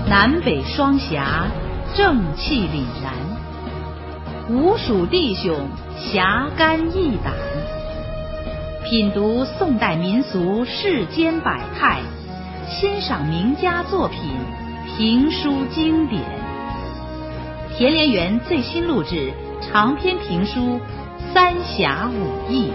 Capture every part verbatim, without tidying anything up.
南北双侠，正气凛然，吴蜀弟兄侠肝义胆。品读宋代民俗世间百态，欣赏名家作品，评书经典。田连元最新录制长篇评书《三侠五义》。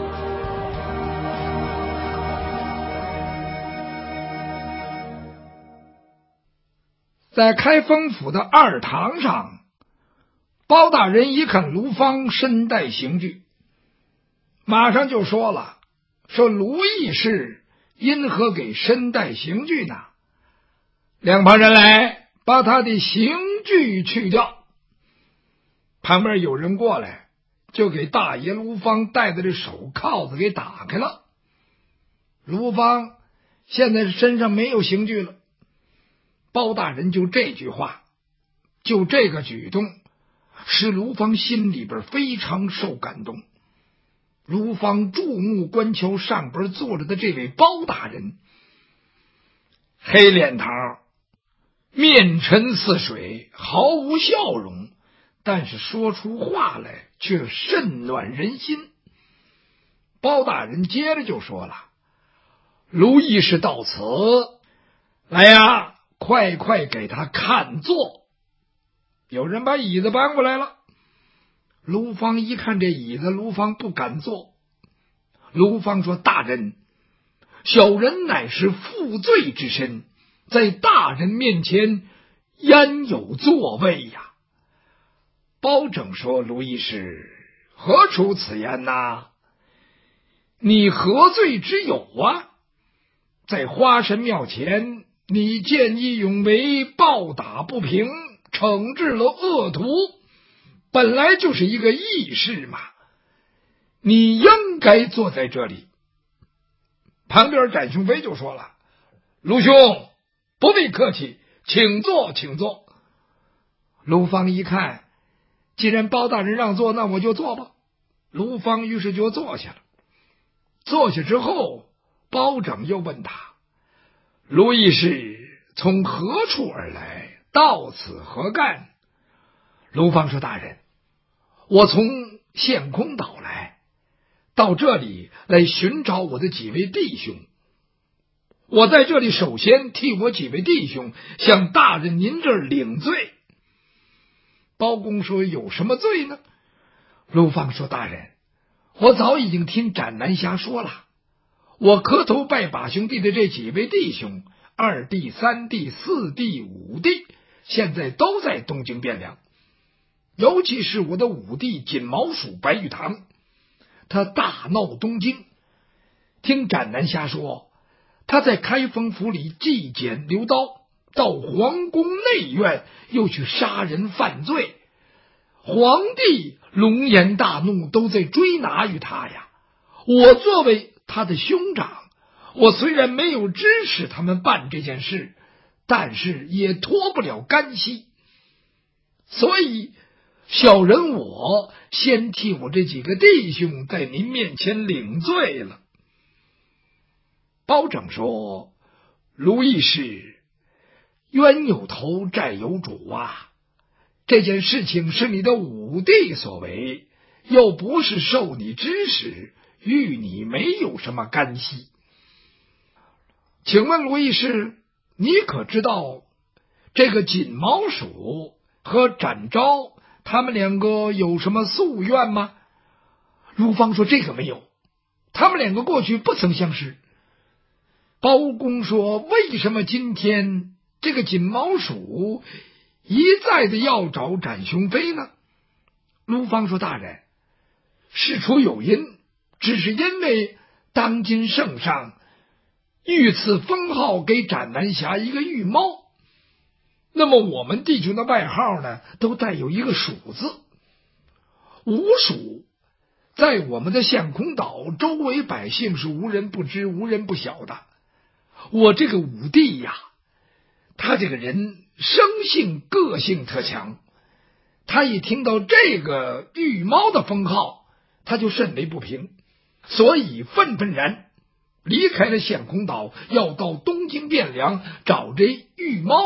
在开封府的二堂上，包大人一看卢芳身带刑具，马上就说了，说卢义士因何给身带刑具呢？两旁人来把他的刑具去掉。旁边有人过来，就给大爷卢芳戴的这手铐子给打开了。卢芳现在身上没有刑具了。包大人就这句话，就这个举动，使卢芳心里边非常受感动。卢芳注目观瞧上边坐着的这位包大人，黑脸膛，面沉似水，毫无笑容，但是说出话来却甚暖人心。包大人接着就说了，卢义士到此来呀，快快给他看座。有人把椅子搬过来了。卢芳一看这椅子，卢芳不敢坐。卢芳说，大人，小人乃是负罪之身，在大人面前焉有座位呀？包拯说，卢义士何出此言呐？你何罪之有啊？在花神庙前，你见义勇为，暴打不平，惩治了恶徒，本来就是一个义士嘛，你应该坐在这里。旁边展雄飞就说了，卢兄不必客气，请坐请坐。卢芳一看，既然包大人让座，那我就坐吧。卢芳于是就坐下了。坐下之后，包拯又问他，卢义士从何处而来，到此何干？卢芳说，大人，我从献空岛来，到这里来寻找我的几位弟兄。我在这里首先替我几位弟兄向大人您这儿领罪。包公说，有什么罪呢？卢芳说，大人，我早已经听斩南侠说了，我磕头拜把兄弟的这几位弟兄，二弟、三弟、四弟、五弟，现在都在东京汴梁。尤其是我的五弟锦毛鼠白玉堂，他大闹东京。听斩南侠说，他在开封府里祭剪流刀，到皇宫内院又去杀人犯罪，皇帝龙颜大怒，都在追拿于他呀。我作为他的兄长，我虽然没有支持他们办这件事，但是也脱不了干系，所以小人我先替我这几个弟兄在您面前领罪了。包拯说，卢义士冤有头债有主啊，这件事情是你的五弟所为，又不是受你指使，与你没有什么干系。请问卢义士，你可知道这个锦毛鼠和展昭他们两个有什么夙愿吗？卢芳说，这个没有，他们两个过去不曾相识。包公说，为什么今天这个锦毛鼠一再的要找展雄飞呢？卢芳说，大人，事出有因，只是因为当今圣上御赐封号给斩南侠一个御猫，那么我们弟兄的外号呢，都带有一个鼠字。吴蜀在我们的献空岛周围百姓是无人不知无人不晓的。我这个五弟呀，他这个人生性个性特强，他一听到这个御猫的封号，他就甚为不平，所以愤愤然离开了献空岛，要到东京汴梁找这御猫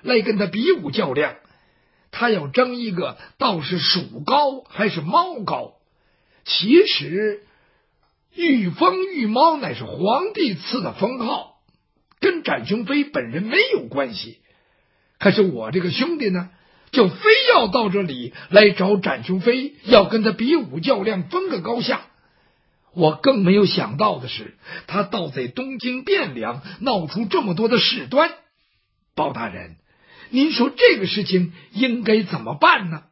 来跟他比武较量，他要争一个倒是鼠高还是猫高。其实御封御猫乃是皇帝赐的封号，跟展雄飞本人没有关系。可是我这个兄弟呢，就非要到这里来找展雄飞，要跟他比武较量，分个高下。我更没有想到的是，他倒在东京汴梁闹出这么多的事端。包大人，您说这个事情应该怎么办呢？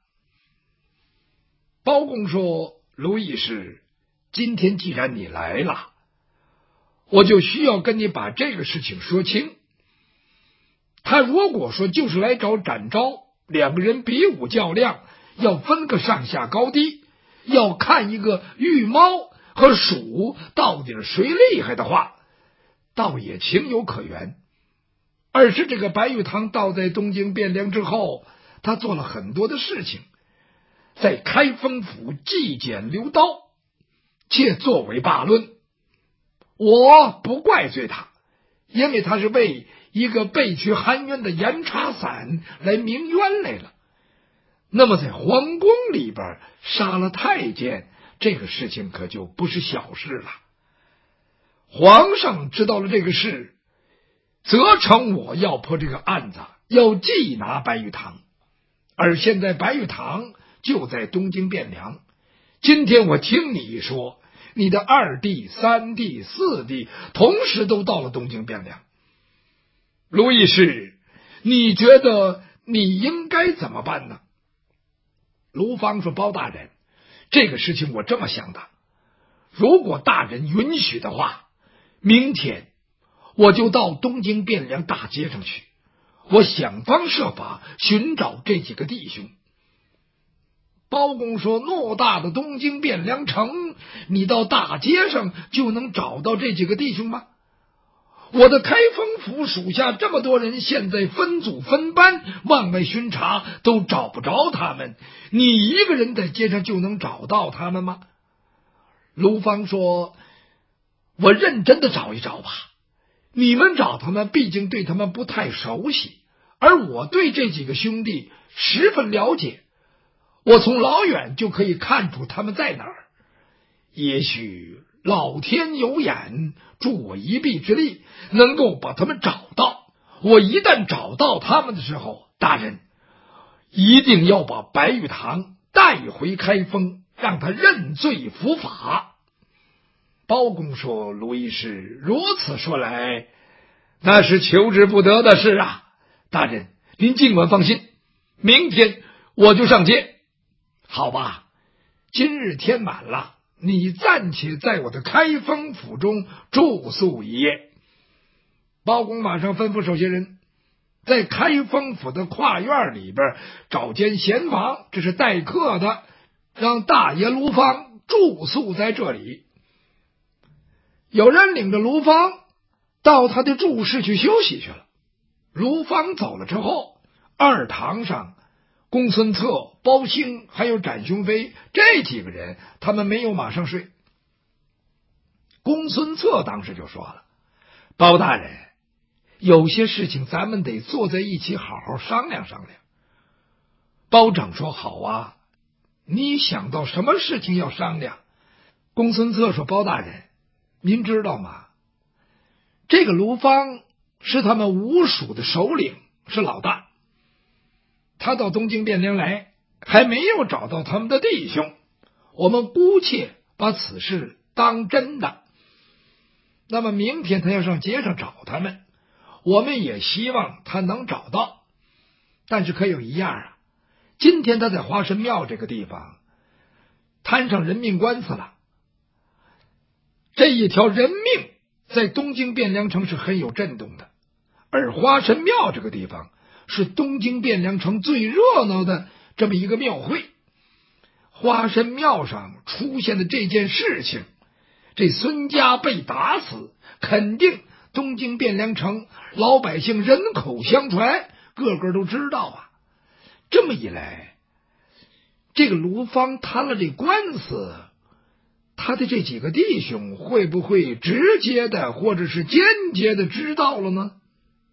包公说，卢义士，今天既然你来了，我就需要跟你把这个事情说清。他如果说就是来找展昭，两个人比武较量，要分个上下高低，要看一个御猫和鼠到底是谁厉害的话，倒也情有可原。而是这个白玉堂倒在东京汴梁之后，他做了很多的事情，在开封府纪检留刀，且作为罢论。我不怪罪他，因为他是为一个被取含冤的严察散来鸣冤来了。那么在皇宫里边杀了太监，这个事情可就不是小事了。皇上知道了这个事，责成我要破这个案子，要缉拿白玉堂。而现在白玉堂就在东京汴梁，今天我听你一说，你的二弟、三弟、四弟同时都到了东京汴梁。卢义士，你觉得你应该怎么办呢？卢芳说，包大人，这个事情我这么想的，如果大人允许的话，明天我就到东京汴梁大街上去，我想方设法寻找这几个弟兄。包公说，偌大的东京汴梁城，你到大街上就能找到这几个弟兄吗？我的开封府属下这么多人，现在分组分班往外巡查，都找不着他们，你一个人在街上就能找到他们吗？卢芳说，我认真的找一找吧，你们找他们毕竟对他们不太熟悉，而我对这几个兄弟十分了解，我从老远就可以看出他们在哪儿。也许老天有眼，助我一臂之力，能够把他们找到。我一旦找到他们的时候，大人一定要把白玉堂带回开封，让他认罪伏法。包公说，卢义士，如此说来，那是求之不得的事啊。大人您尽管放心，明天我就上街。好吧，今日天满了，你暂且在我的开封府中住宿一夜。包公马上吩咐手下人，在开封府的跨院里边找间闲房，这是待客的，让大爷卢芳住宿在这里。有人领着卢芳到他的住室去休息去了。卢芳走了之后，二堂上公孙策、包兴还有展雄飞这几个人，他们没有马上睡。公孙策当时就说了，包大人，有些事情咱们得坐在一起好好商量商量。包拯说，好啊，你想到什么事情要商量？公孙策说，包大人，您知道吗？这个卢芳是他们吴蜀的首领，是老大。他到东京汴梁来，还没有找到他们的弟兄，我们姑且把此事当真的。那么明天他要上街上找他们，我们也希望他能找到。但是可有一样啊，今天他在花神庙这个地方摊上人命官司了。这一条人命在东京汴梁城是很有震动的，而花神庙这个地方是东京汴梁城最热闹的这么一个庙会。花神庙上出现的这件事情，这孙家被打死，肯定东京汴梁城老百姓人口相传，个个都知道啊。这么一来，这个卢芳摊了这官司，他的这几个弟兄会不会直接的或者是间接的知道了呢？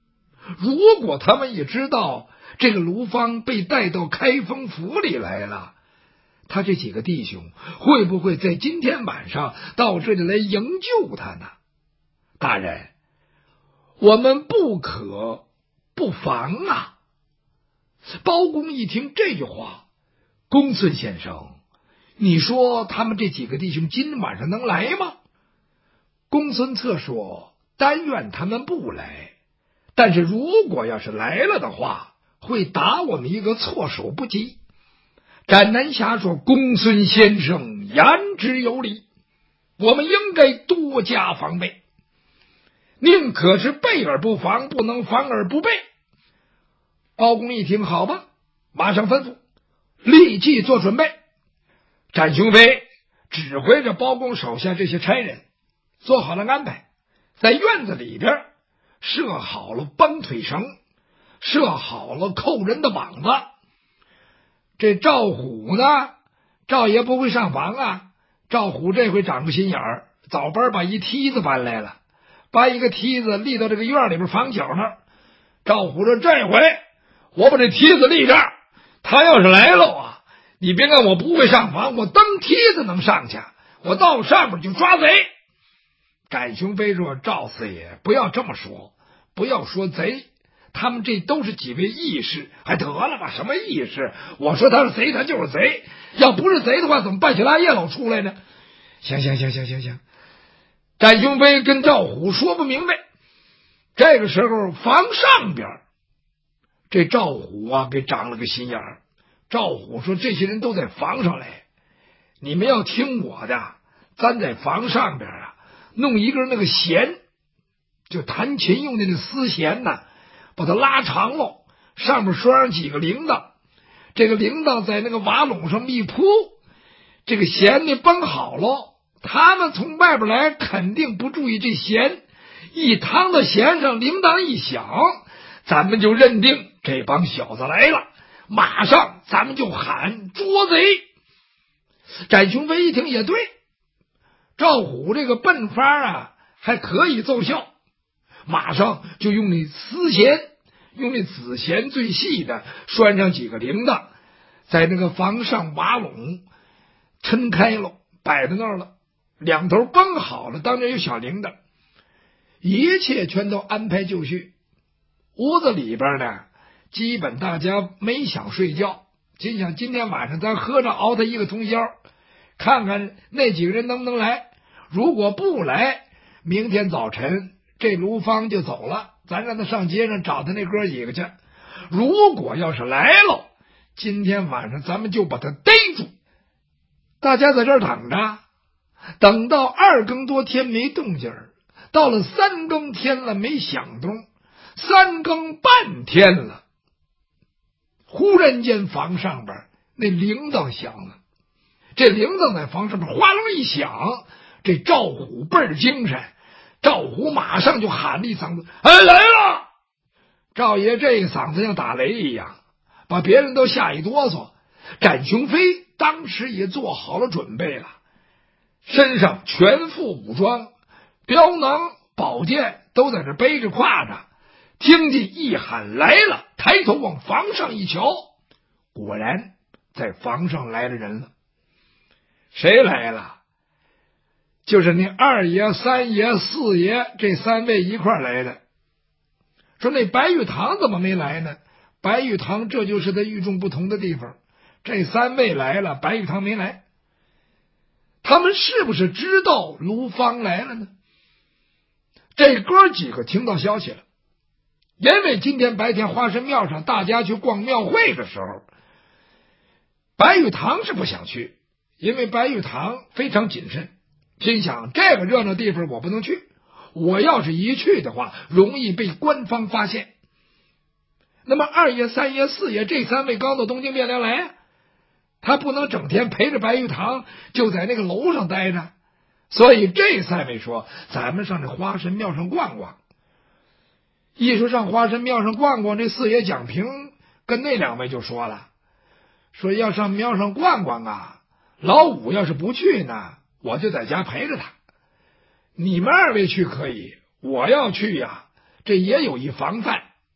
如果他们也知道这个卢芳被带到开封府里来了，他这几个弟兄会不会在今天晚上到这里来营救他呢？大人，我们不可不防啊！包公一听这句话，公孙先生，你说他们这几个弟兄今晚上能来吗？公孙策说，但愿他们不来，但是如果要是来了的话，会打我们一个措手不及。斩南侠说，公孙先生言之有理，我们应该多加防备，宁可是备而不防，不能防而不备。包公一听，好吧，马上吩咐，立即做准备。展雄飞指挥着包公手下这些差人做好了安排，在院子里边设好了绑腿绳，设好了扣人的网子。这赵虎呢，赵爷不会上房啊，赵虎这回长个心眼儿，早班把一梯子搬来了，把一个梯子立到这个院里边房角那儿。赵虎说，这回我把这梯子立这儿，他要是来了啊，你别看我不会上房，我蹬梯子能上去，我到上面就抓贼。展雄飞说，赵四爷不要这么说，不要说贼，他们这都是几位义士，还得了吧，什么义士？我说他是贼，他就是贼，要不是贼的话，怎么半夜拉夜老出来呢？行行行行行行，展雄飞跟赵虎说不明白。这个时候房上边这赵虎啊给长了个心眼儿。赵虎说，这些人都在房上来，你们要听我的，咱在房上边啊弄一根那个弦，就弹琴用的那丝弦呢，把它拉长了，上面拴上几个铃铛，这个铃铛在那个瓦垄上一铺，这个弦呢绷好了，他们从外边来肯定不注意这弦，一趟到弦上，铃铛一响，咱们就认定这帮小子来了，马上咱们就喊捉贼。展雄飞一听也对，赵虎这个笨法啊还可以奏效，马上就用那丝弦，用那紫弦最细的拴上几个铃铛，在那个房上瓦垄抻开了，摆在那儿了，两头绷好了，当中有小铃铛，一切全都安排就绪。屋子里边呢，基本大家没想睡觉，心想今天晚上咱喝着熬他一个通宵，看看那几个人能不能来。如果不来，明天早晨这卢芳就走了，咱让他上街上找他那哥几个去。如果要是来了，今天晚上咱们就把他逮住。大家在这儿等着，等到二更多天没动静儿，到了三更天了没响动，三更半天了，忽然间房上边那铃铛响了，这铃铛在房上边哗隆一响，这赵虎倍儿精神，赵虎马上就喊了一嗓子，哎，来了！赵爷这个嗓子像打雷一样，把别人都吓一哆嗦。展雄飞当时也做好了准备了，身上全副武装，镖囊宝剑都在这背着挎着，听见一喊来了，抬头往房上一瞧，果然在房上来了人了。谁来了？就是那二爷、三爷、四爷这三位一块来的。说那白玉堂怎么没来呢？白玉堂这就是他与众不同的地方，这三位来了，白玉堂没来。他们是不是知道卢芳来了呢？这哥几个听到消息了，因为今天白天花神庙上大家去逛庙会的时候，白玉堂是不想去，因为白玉堂非常谨慎，心想这个热闹地方我不能去，我要是一去的话容易被官方发现。那么二爷、三爷、四爷这三位刚到东京汴梁来，他不能整天陪着白玉堂就在那个楼上待着，所以这三位说咱们上这花神庙上逛逛。一说上花神庙上逛逛，这四爷蒋平跟那两位就说了，说要上庙上逛逛啊，老五要是不去呢，我就在家陪着他。你们二位去可以，我要去呀，这也有一防范，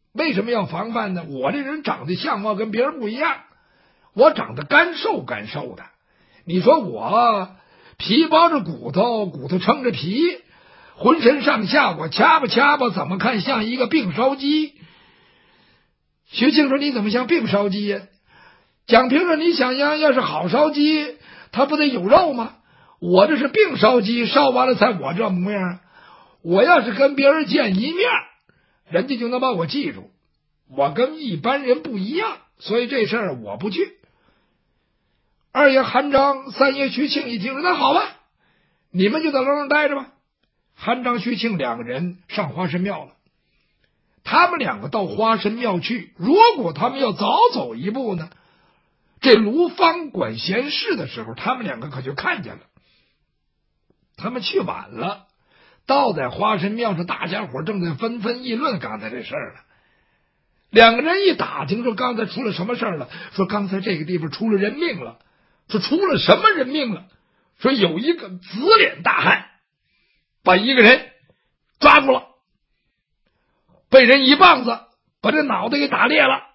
为什么要防范呢？我这人长得相貌跟别人不一样，我长得干瘦干瘦的。你说我皮包着骨头，骨头撑着皮，浑身上下我掐吧掐吧，怎么看像一个病烧鸡？徐庆说：“你怎么像病烧鸡呀？”蒋平说：“你想想，要是好烧鸡，它不得有肉吗？我这是病烧鸡，烧完了才我这模样。我要是跟别人见一面，人家就能把我记住。我跟一般人不一样，所以这事儿我不去。”二爷韩章、三爷徐庆一听说，那好吧，你们就在楼上待着吧。韩章、徐庆两个人上花神庙了。他们两个到花神庙去，如果他们要早走一步呢，这卢芳管闲事的时候，他们两个可就看见了。他们去晚了，到在花神庙上，大家伙正在纷纷议论刚才这事儿了。两个人一打听说刚才出了什么事儿了，说刚才这个地方出了人命了。说出了什么人命了？说有一个紫脸大汉把一个人抓住了，被人一棒子把这脑袋给打裂了。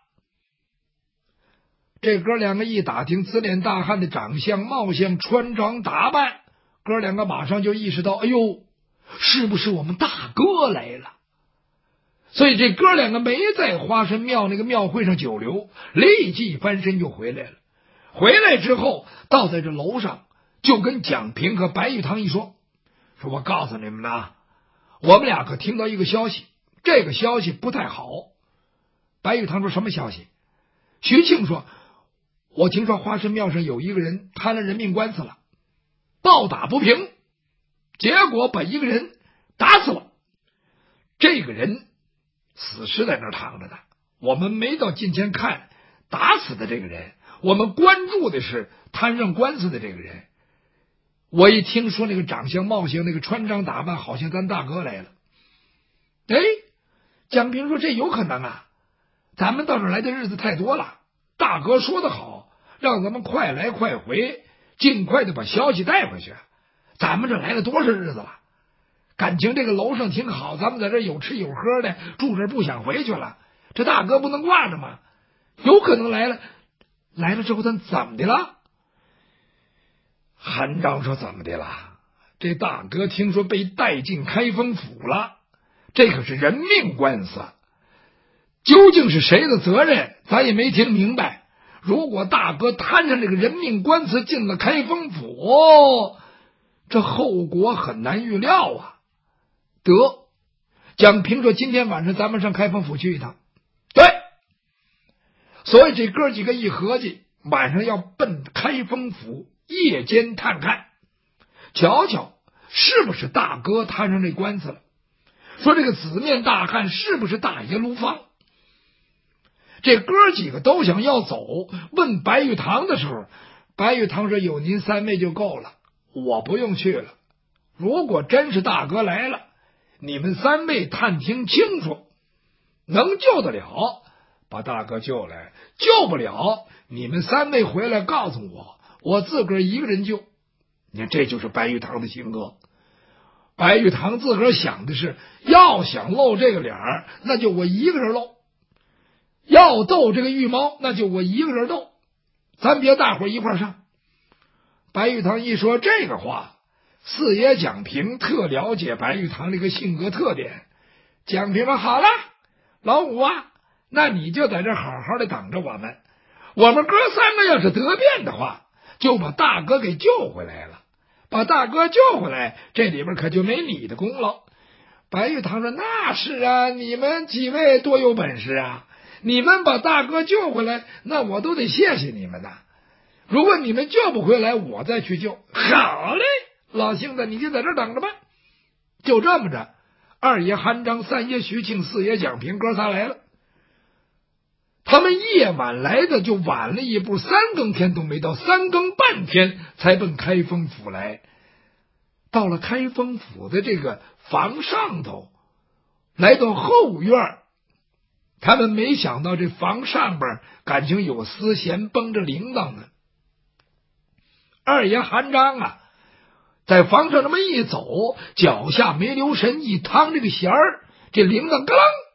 这哥两个一打听紫脸大汉的长相貌相穿着打扮，哥两个马上就意识到，哎呦，是不是我们大哥来了？所以这哥两个没在花神庙那个庙会上久留，立即翻身就回来了。回来之后，到在这楼上，就跟蒋平和白玉堂一说，说我告诉你们呐，我们俩可听到一个消息，这个消息不太好。白玉堂说什么消息？徐庆说，我听说花神庙上有一个人摊了人命官司了，暴打不平，结果把一个人打死了。这个人死尸在那儿躺着呢，我们没到近前看打死的这个人，我们关注的是摊上官司的这个人。我一听说那个长相貌相，那个穿着打扮，好像咱大哥来了。哎，蒋平说这有可能啊，咱们到这儿来的日子太多了，大哥说得好，让咱们快来快回，尽快的把消息带回去。咱们这来了多少日子了，感情这个楼上挺好，咱们在这有吃有喝的，住这不想回去了，这大哥不能挂着吗？有可能来了，来了之后咱怎么的了？韩章说怎么的了？这大哥听说被带进开封府了，这可是人命官司，究竟是谁的责任咱也没听明白。如果大哥摊上这个人命官司进了开封府，这后果很难预料啊。得，蒋平说今天晚上咱们上开封府去一趟。对，所以这哥几个一合计，晚上要奔开封府夜间探看，瞧瞧是不是大哥摊上这官司了，说这个紫面大汉是不是大爷卢芳。这哥几个都想要走，问白玉堂的时候，白玉堂说有您三位就够了，我不用去了。如果真是大哥来了，你们三位探听清楚，能救得了把大哥救来，救不了你们三位回来告诉我，我自个儿一个人救。你看这就是白玉堂的性格。白玉堂自个儿想的是，要想露这个脸儿，那就我一个人露，要斗这个玉猫，那就我一个人斗，咱别大伙一块上。白玉堂一说这个话，四爷蒋平特了解白玉堂这个性格特点。蒋平说好了，老五啊，那你就在这好好的等着我们，我们哥三个要是得便的话，就把大哥给救回来了，把大哥救回来，这里边可就没你的功劳。白玉堂说那是啊，你们几位多有本事啊，你们把大哥救回来，那我都得谢谢你们呐。如果你们救不回来，我再去救。好嘞，老兄子你就在这等着吧。就这么着，二爷韩章、三爷徐庆、四爷蒋平哥仨来了。他们夜晚来的就晚了一步，三更天都没到，三更半天才奔开封府来。到了开封府的这个房上头，来到后院，他们没想到这房上边感情有丝弦绷着铃铛呢。二爷韩章啊，在房上这么一走，脚下没留神一趟这个弦儿，这铃铛咯啷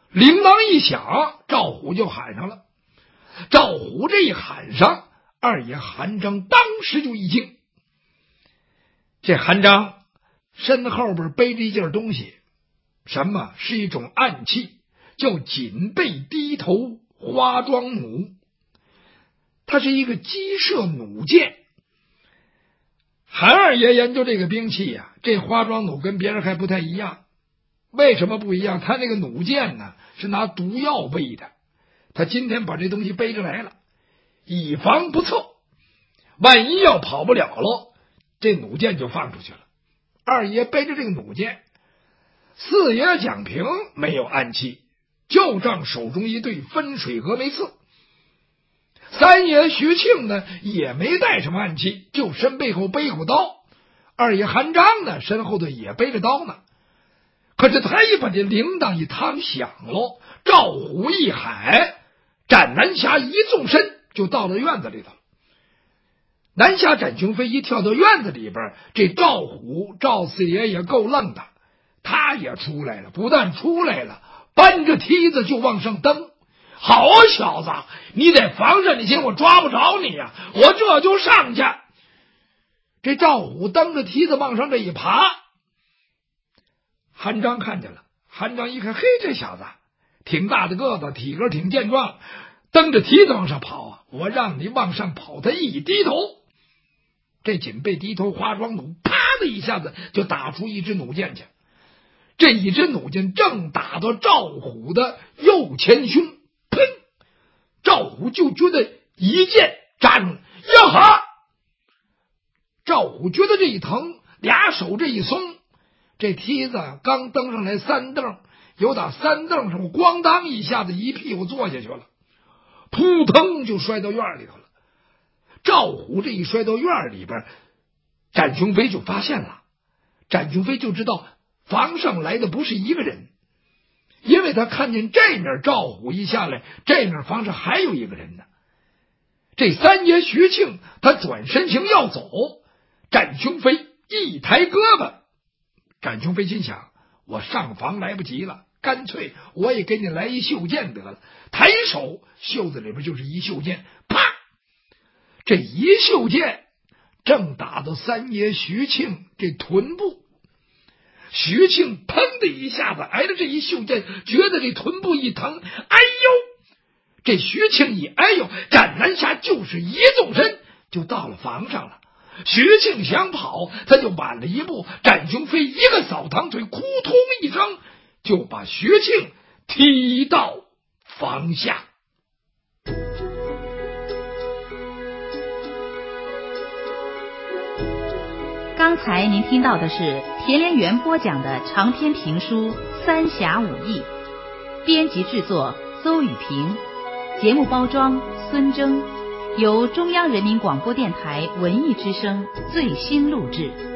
铃铛一响，赵虎就喊上了。赵虎这一喊上，二爷韩章当时就一惊。这韩章身后边背着一件东西，什么？是一种暗器，叫锦背低头花桩弩。它是一个击射弩箭。韩二爷研究这个兵器呀、啊，这花桩弩跟别人还不太一样。为什么不一样？他那个弩箭呢，是拿毒药背的。他今天把这东西背着来了，以防不测，万一要跑不了了，这弩箭就放出去了。二爷背着这个弩箭，四爷蒋平没有暗器，就仗手中一对分水峨眉刺。三爷徐庆呢也没带什么暗器，就身背后背一口刀。二爷韩章呢身后头也背着刀呢。可是他一把这铃铛一趟响喽，赵虎一喊，展南侠一纵身就到了院子里头。南侠展雄飞一跳到院子里边，这赵虎赵四爷也够愣的，他也出来了，不但出来了，搬着梯子就往上蹬。好小子，你得防着你行，我抓不着你呀、啊，我这就上去。这赵虎蹬着梯子往上这一爬，韩章看见了。韩章一看，嘿，这小子挺大的个子，体格挺健壮，蹬着梯子往上跑啊！我让你往上跑，他一低头，这锦背低头花桩弩啪的一下子就打出一支弩箭去。这一支弩箭正打到赵虎的右前胸，砰！赵虎就觉得一箭扎中了，呀哈！赵虎觉得这一疼，俩手这一松，这梯子刚登上来三蹬，有打三蹬上咣当一下子一屁股坐下去了，扑腾就摔到院里头了。赵虎这一摔到院里边，展雄飞就发现了，展雄飞就知道房上来的不是一个人，因为他看见这面赵虎一下来，这面房上还有一个人呢。这三爷徐庆他转身行要走，展雄飞一抬胳膊，展雄飞心想，我上房来不及了，干脆我也给你来一袖箭得了。抬手，袖子里边就是一袖箭，啪！这一袖箭正打到三爷徐庆这臀部。徐庆砰的一下子挨着这一袖箭，觉得这臀部一疼，哎呦！这徐庆一哎呦，展南侠就是一纵身就到了房上了。徐庆想跑，他就晚了一步，展雄飞一个扫堂腿，扑通一声就把徐庆踢到房下。 刚才您听到的是田连元播讲的长篇评书《三侠五义》，编辑制作邹雨平，节目包装孙征，由中央人民广播电台文艺之声最新录制。